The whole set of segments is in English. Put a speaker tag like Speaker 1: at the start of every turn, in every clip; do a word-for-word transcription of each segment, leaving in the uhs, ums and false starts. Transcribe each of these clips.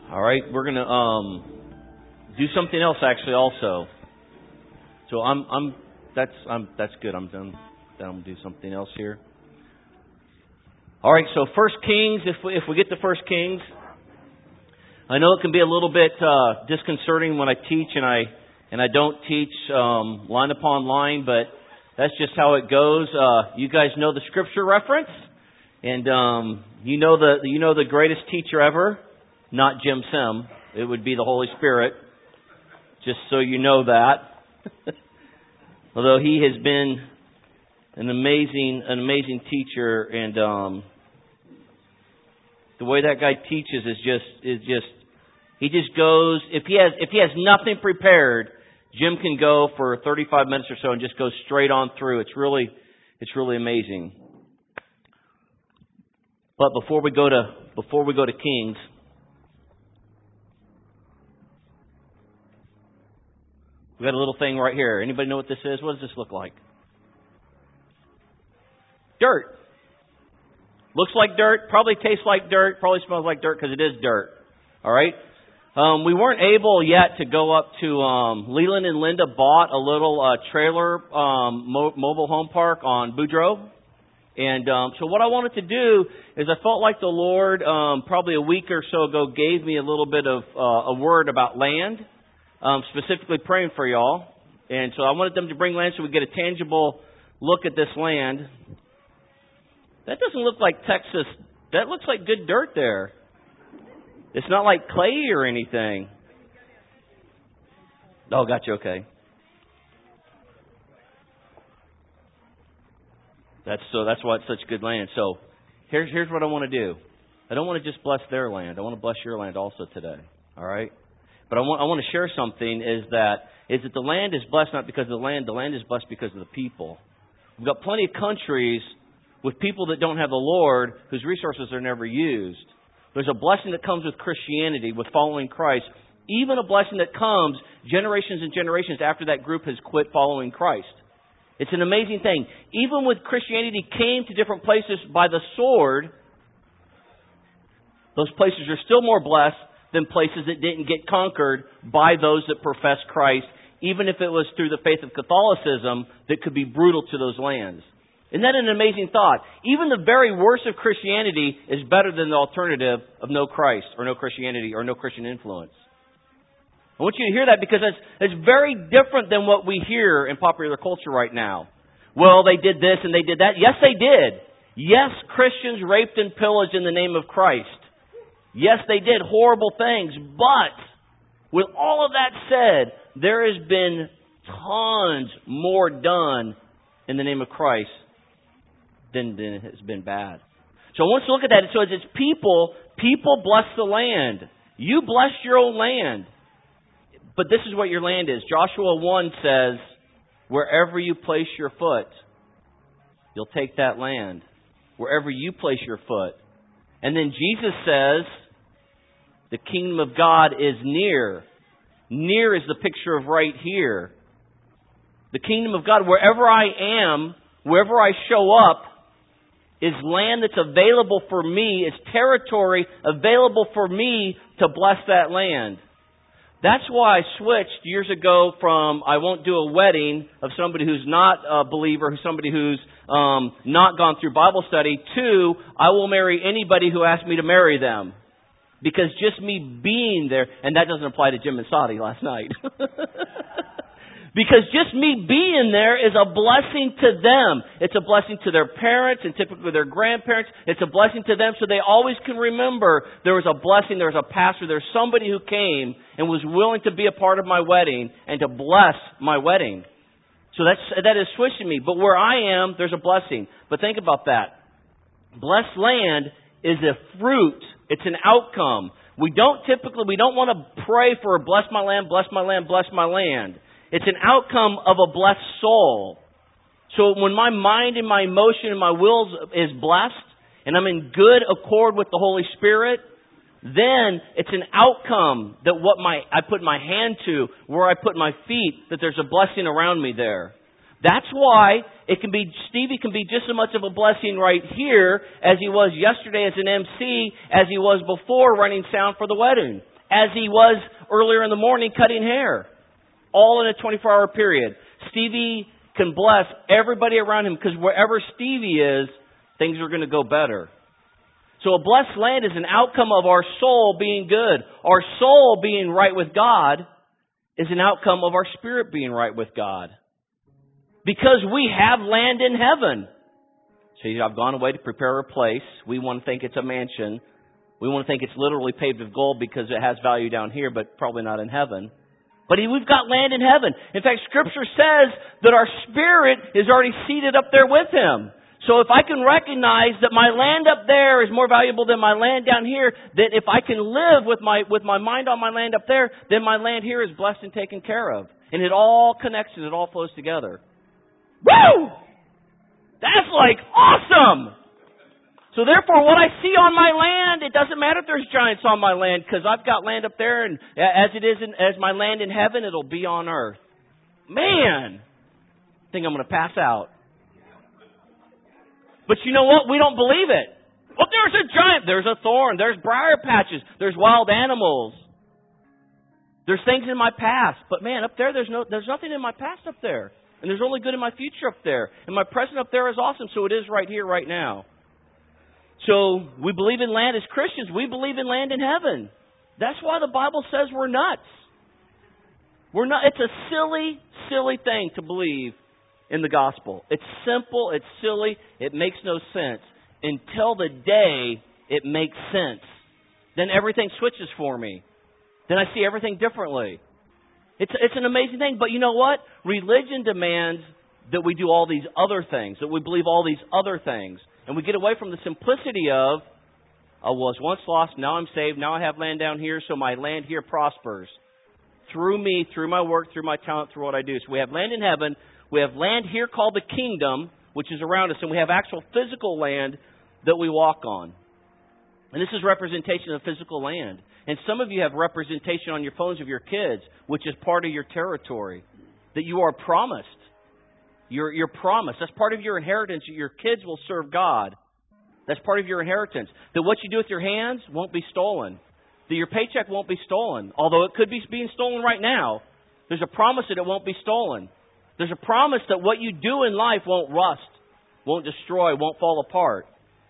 Speaker 1: All right, we're gonna um, do something else actually also. So I'm I'm that's I'm that's good. I'm done. Then I'm gonna do something else here. All right. So First Kings. If we, if we get to First Kings, I know it can be a little bit uh, disconcerting when I teach and I and I don't teach um, line upon line, but that's just how it goes. Uh, you guys know the scripture reference, and um, you know the you know the greatest teacher ever. Not Jim Sim. It would be the Holy Spirit. Just so you know that. Although he has been an amazing, an amazing teacher, and um, the way that guy teaches is just is just he just goes. If he has if he has nothing prepared, Jim can go for thirty-five minutes or so and just go straight on through. It's really it's really amazing. But before we go to before we go to Kings. We got a little thing right here. Anybody know what this is? What does this look like? Dirt. Looks like dirt. Probably tastes like dirt. Probably smells like dirt because it is dirt. All right. Um, we weren't able yet to go up to um, Leland and Linda bought a little uh, trailer um, mo- mobile home park on Boudreaux. And um, so what I wanted to do is I felt like the Lord um, probably a week or so ago gave me a little bit of uh, a word about land. Um, specifically praying for y'all. And so I wanted them to bring land so we get a tangible look at this land. That doesn't look like Texas. That looks like good dirt there. It's not like clay or anything. Oh, gotcha. Okay. That's so. That's why it's such good land. So here's here's what I want to do. I don't want to just bless their land. I want to bless your land also today. All right. But I want I want to share something is that is that the land is blessed not because of the land, the land is blessed because of the people. We've got plenty of countries with people that don't have the Lord whose resources are never used. There's a blessing that comes with Christianity, with following Christ, even a blessing that comes generations and generations after that group has quit following Christ. It's an amazing thing. Even with Christianity came to different places by the sword, those places are still more blessed than places that didn't get conquered by those that profess Christ, even if it was through the faith of Catholicism that could be brutal to those lands. Isn't that an amazing thought? Even the very worst of Christianity is better than the alternative of no Christ or no Christianity or no Christian influence. I want you to hear that because it's, it's very different than what we hear in popular culture right now. Well, they did this and they did that. Yes, they did. Yes, Christians raped and pillaged in the name of Christ. Yes, they did horrible things, but with all of that said, there has been tons more done in the name of Christ than, than has been bad. So I want you to look at that. So as it's people, people bless the land. You bless your own land. But this is what your land is. Joshua one says, wherever you place your foot, you'll take that land. Wherever you place your foot. And then Jesus says, the kingdom of God is near. Near is the picture of right here. The kingdom of God, wherever I am, wherever I show up, is land that's available for me, is territory available for me to bless that land. That's why I switched years ago from I won't do a wedding of somebody who's not a believer, who's somebody who's um, not gone through Bible study, to I will marry anybody who asks me to marry them. Because just me being there, and that doesn't apply to Jim and Sadi last night. Because just me being there is a blessing to them. It's a blessing to their parents and typically their grandparents. It's a blessing to them so they always can remember there was a blessing, there was a pastor, there's somebody who came and was willing to be a part of my wedding and to bless my wedding. So that's, that is switching me. But where I am, there's a blessing. But think about that. Blessed land is a fruit. It's an outcome. We don't typically, we don't want to pray for bless my land, bless my land, bless my land. It's an outcome of a blessed soul. So when my mind and my emotion and my will is blessed, and I'm in good accord with the Holy Spirit, then it's an outcome that what my I put my hand to, where I put my feet, that there's a blessing around me there. That's why it can be Stevie can be just as much of a blessing right here as he was yesterday as an M C, as he was before running sound for the wedding. as he was earlier in the morning cutting hair. All in a twenty-four hour period. Stevie can bless everybody around him because wherever Stevie is, things are going to go better. So a blessed land is an outcome of our soul being good. Our soul being right with God is an outcome of our spirit being right with God. Because we have land in heaven. See, I've gone away to prepare a place. We want to think it's a mansion. We want to think it's literally paved with gold because it has value down here, but probably not in heaven. But we've got land in heaven. In fact, Scripture says that our spirit is already seated up there with Him. So if I can recognize that my land up there is more valuable than my land down here, that if I can live with my with my mind on my land up there, then my land here is blessed and taken care of. And it all connects and it all flows together. Woo! That's like awesome! So therefore, what I see on my land, it doesn't matter if there's giants on my land, because I've got land up there, and as it is in, as my land in heaven, it'll be on earth. Man! I think I'm going to pass out. But you know what? We don't believe it. Well, there's a giant. There's a thorn. There's briar patches. There's wild animals. There's things in my past. But man, up there, there's no, there's nothing in my past up there. And there's only good in my future up there. And my present up there is awesome. So it is right here, right now. So we believe in land as Christians. We believe in land in heaven. That's why the Bible says we're nuts. We're not. It's a silly, silly thing to believe in the gospel. It's simple, it's silly, it makes no sense. Until the day it makes sense. Then everything switches for me. Then I see everything differently. It's it's an amazing thing. But you know what? Religion demands that we do all these other things, that we believe all these other things. And we get away from the simplicity of, I was once lost, now I'm saved, now I have land down here, so my land here prospers. Through me, through my work, through my talent, through what I do. So we have land in heaven. We have land here called the kingdom, which is around us, and we have actual physical land that we walk on. And this is representation of physical land. And some of you have representation on your phones of your kids, which is part of your territory, that you are promised. You're, you're promised. That's part of your inheritance. Your kids will serve God. That's part of your inheritance. That what you do with your hands won't be stolen. That your paycheck won't be stolen. Although it could be being stolen right now, there's a promise that it won't be stolen. There's a promise that what you do in life won't rust, won't destroy, won't fall apart.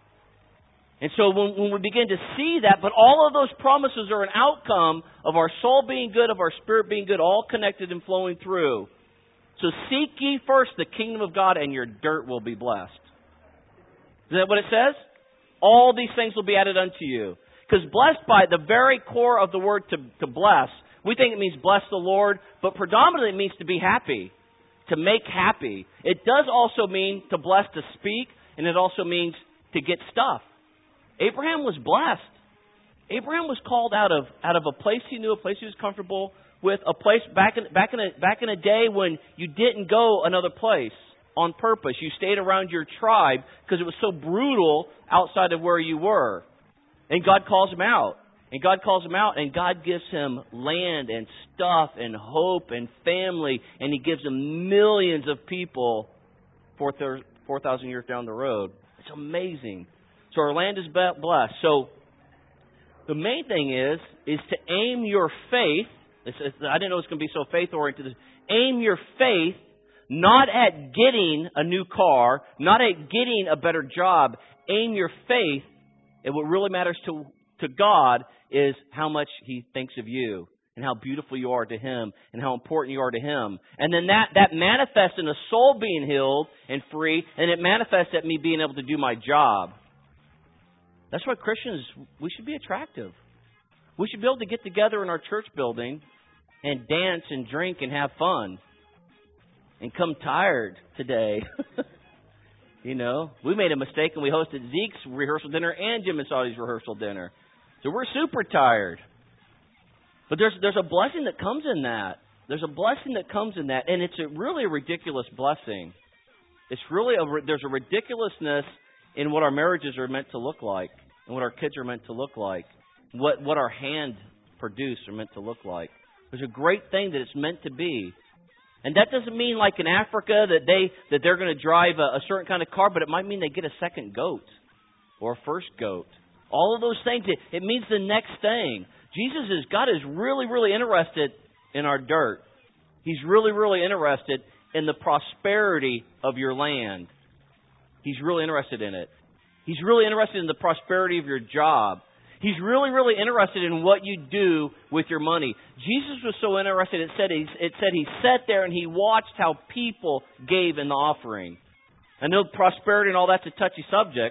Speaker 1: And so when, when we begin to see that, but all of those promises are an outcome of our soul being good, of our spirit being good, all connected and flowing through. So seek ye first the kingdom of God, and your dirt will be blessed. Is that what it says? All these things will be added unto you. Because blessed, by the very core of the word to, to bless, we think it means bless the Lord, but predominantly it means to be happy. To make happy. It does also mean to bless, to speak, and it also means to get stuff. Abraham was blessed. Abraham was called out of out of a place he knew, a place he was comfortable with, a place back in back in a back in a day when you didn't go another place on purpose. You stayed around your tribe because it was so brutal outside of where you were. And God calls him out. And God calls him out, and God gives him land and stuff and hope and family, and He gives him millions of people four thousand years down the road. It's amazing. So our land is blessed. So the main thing is, is to aim your faith. I didn't know it was going to be so faith-oriented. Aim your faith not at getting a new car, not at getting a better job. Aim your faith at what really matters to, to God is how much He thinks of you and how beautiful you are to Him and how important you are to Him. And then that, that manifests in a soul being healed and free, and it manifests at me being able to do my job. That's why Christians, we should be attractive. We should be able to get together in our church building and dance and drink and have fun and come tired today. You know, we made a mistake and we hosted Zeke's rehearsal dinner and Jim and Saudy's rehearsal dinner. So we're super tired. But there's there's a blessing that comes in that. There's a blessing that comes in that. And it's a really a ridiculous blessing. It's really a, there's a ridiculousness in what our marriages are meant to look like. And what our kids are meant to look like. What, what our hand produce are meant to look like. There's a great thing that it's meant to be. And that doesn't mean like in Africa that, they, that they're going to drive a, a certain kind of car, but it might mean they get a second goat or a first goat. All of those things, it, it means the next thing. Jesus is, God is really, really interested in our dirt. He's really, really interested in the prosperity of your land. He's really interested in it. He's really interested in the prosperity of your job. He's really, really interested in what you do with your money. Jesus was so interested, it said, he, it said he sat there and he watched how people gave in the offering. I know prosperity and all that's a touchy subject,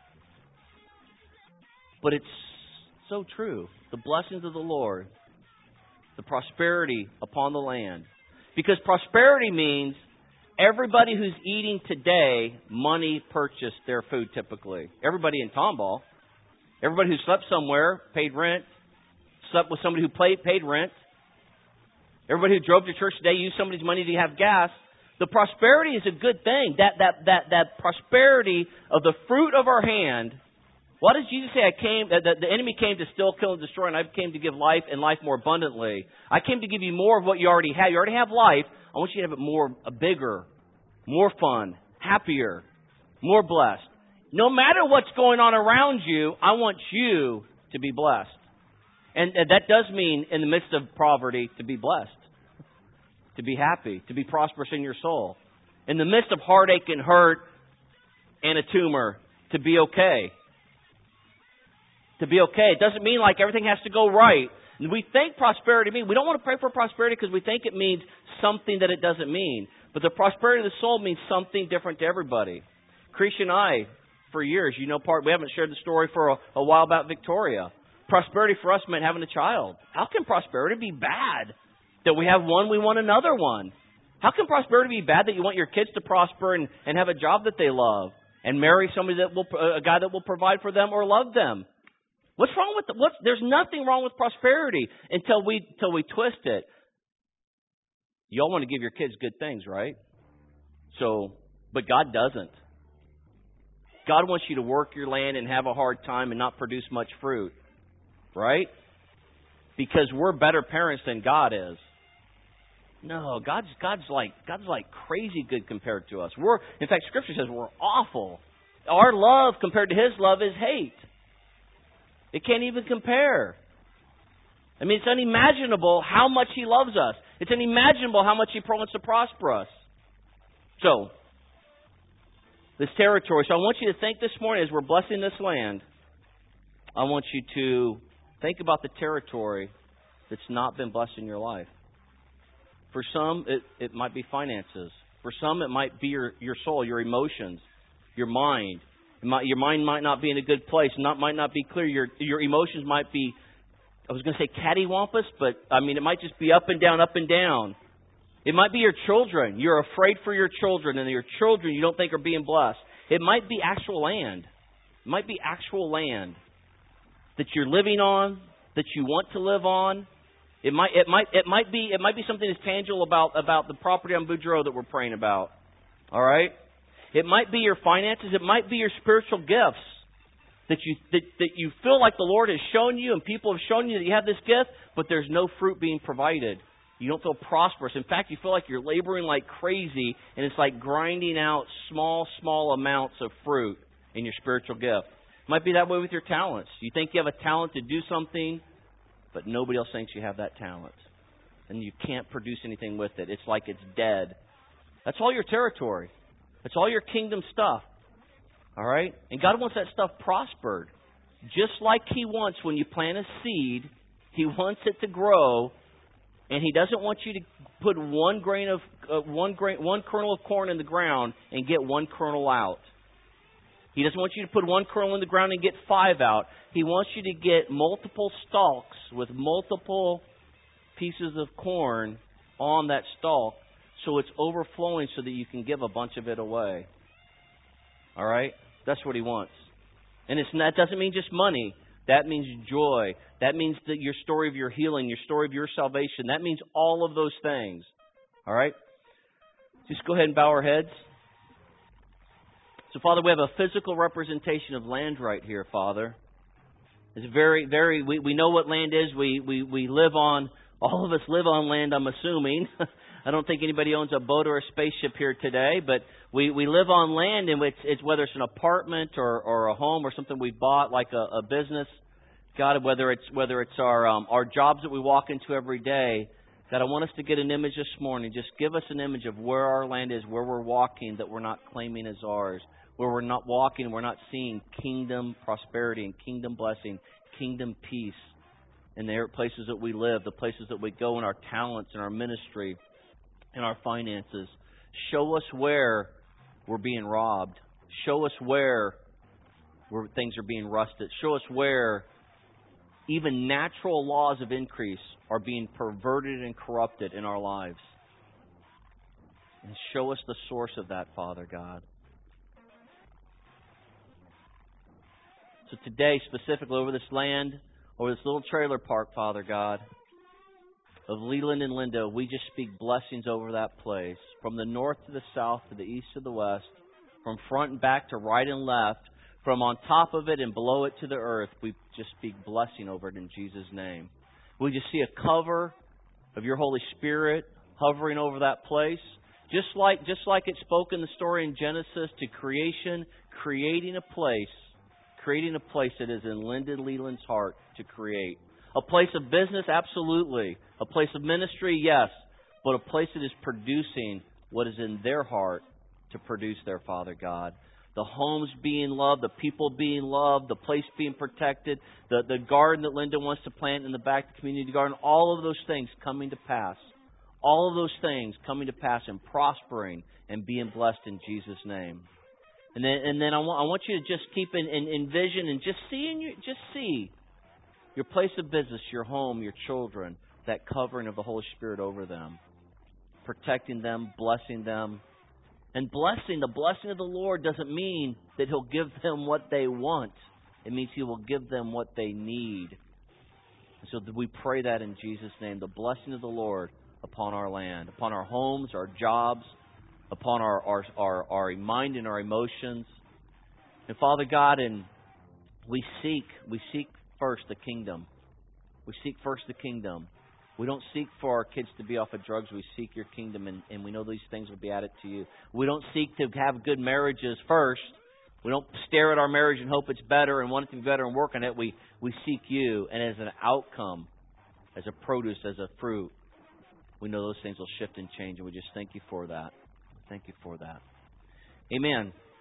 Speaker 1: but it's so true. The blessings of the Lord, the prosperity upon the land. Because prosperity means everybody who's eating today, money purchased their food typically. Everybody in Tomball. Everybody who slept somewhere, paid rent, slept with somebody who paid, paid rent. Everybody who drove to church today used somebody's money to have gas. The prosperity is a good thing. That that that that prosperity of the fruit of our hand. What does Jesus say? I came. That the, the enemy came to steal, kill, and destroy, and I came to give life and life more abundantly. I came to give you more of what you already have. You already have life. I want you to have it more, a bigger, more fun, happier, more blessed. No matter what's going on around you, I want you to be blessed. And that does mean, in the midst of poverty, to be blessed, to be happy, to be prosperous in your soul. In the midst of heartache and hurt and a tumor, to be okay. To be okay. It doesn't mean like everything has to go right. We think prosperity means, we don't want to pray for prosperity because we think it means something that it doesn't mean. But the prosperity of the soul means something different to everybody. Krisha and I, for years, you know, part we haven't shared the story for a, a while about Victoria. Prosperity for us meant having a child. How can prosperity be bad? That we have one, we want another one. How can prosperity be bad that you want your kids to prosper and, and have a job that they love and marry somebody that will, a guy that will provide for them or love them? What's wrong with the, what's, there's nothing wrong with prosperity until we, until we twist it. You all want to give your kids good things, right? So, but God doesn't. God wants you to work your land and have a hard time and not produce much fruit. Right? Because we're better parents than God is. No, God's God's like God's like crazy good compared to us. We're in fact Scripture says we're awful. Our love compared to His love is hate. It can't even compare. I mean, it's unimaginable how much He loves us. It's unimaginable how much He wants to prosper us. So, this territory. So I want you to think this morning as we're blessing this land, I want you to think about the territory that's not been blessed in your life. For some, it, it might be finances. For some, it might be your, your soul, your emotions, your mind. It might, your mind might not be in a good place. Not might not be clear. Your your emotions might be, I was going to say cattywampus, but I mean it might just be up and down, up and down. It might be your children. You're afraid for your children, and your children you don't think are being blessed. It might be actual land. It might be actual land that you're living on, that you want to live on. It might it might it might be it might be something that's tangible about, about the property on Boudreaux that we're praying about. All right? It might be your finances, it might be your spiritual gifts that you that, that you feel like the Lord has shown you and people have shown you that you have this gift, but there's no fruit being provided. You don't feel prosperous. In fact, you feel like you're laboring like crazy and it's like grinding out small, small amounts of fruit in your spiritual gift. It might be that way with your talents. You think you have a talent to do something, but nobody else thinks you have that talent. And you can't produce anything with it. It's like it's dead. That's all your territory. It's all your kingdom stuff. All right? And God wants that stuff prospered. Just like He wants when you plant a seed, He wants it to grow. And He doesn't want you to put one grain of uh, one grain, one kernel of corn in the ground and get one kernel out. He doesn't want you to put one kernel in the ground and get five out. He wants you to get multiple stalks with multiple pieces of corn on that stalk so it's overflowing so that you can give a bunch of it away. All right? That's what He wants. And it's not, that doesn't mean just money. That means joy. That means that your story of your healing, your story of your salvation. That means all of those things. All right? Just go ahead and bow our heads. So, Father, we have a physical representation of land right here, Father. It's very, very, we, we know what land is. We, we, we live on, all of us live on land, I'm assuming. I don't think anybody owns a boat or a spaceship here today, but we, we live on land, and it's, it's whether it's an apartment or, or a home or something we bought, like a, a business. God, whether it's whether it's our um, our jobs that we walk into every day, God, I want us to get an image this morning. Just give us an image of where our land is, where we're walking that we're not claiming as ours, where we're not walking, we're not seeing kingdom prosperity and kingdom blessing, kingdom peace in the places that we live, the places that we go in our talents, in our ministry, in our finances. Show us where we're being robbed. Show us where, where things are being rusted. Show us where even natural laws of increase are being perverted and corrupted in our lives. And show us the source of that, Father God. So today, specifically over this land, over this little trailer park, Father God, of Leland and Linda, we just speak blessings over that place. From the north to the south, to the east to the west, from front and back to right and left, from on top of it and below it to the earth, we just speak blessing over it in Jesus' name. We just see a cover of your Holy Spirit hovering over that place. Just like just like it spoke in the story in Genesis to creation, creating a place, creating a place that is in Linda Leland's heart to create. A place of business, absolutely. A place of ministry, yes. But a place that is producing what is in their heart to produce their Father God. The homes being loved, the people being loved, the place being protected, the, the garden that Linda wants to plant in the back of the community garden, all of those things coming to pass. All of those things coming to pass and prospering and being blessed in Jesus' name. And then, and then I want I want you to just keep in, in, envision and just see in your, just see your place of business, your home, your children, that covering of the Holy Spirit over them, protecting them, blessing them. And blessing, the blessing of the Lord doesn't mean that He'll give them what they want. It means He will give them what they need. And so we pray that in Jesus' name, the blessing of the Lord upon our land, upon our homes, our jobs, upon our our our, our mind and our emotions. And Father God, and we seek we seek first the kingdom. We seek first the kingdom. We don't seek for our kids to be off of drugs. We seek your kingdom, and, and we know these things will be added to you. We don't seek to have good marriages first. We don't stare at our marriage and hope it's better and want it to be better and work on it. We, we seek you, and as an outcome, as a produce, as a fruit, we know those things will shift and change, and we just thank you for that. Thank you for that. Amen.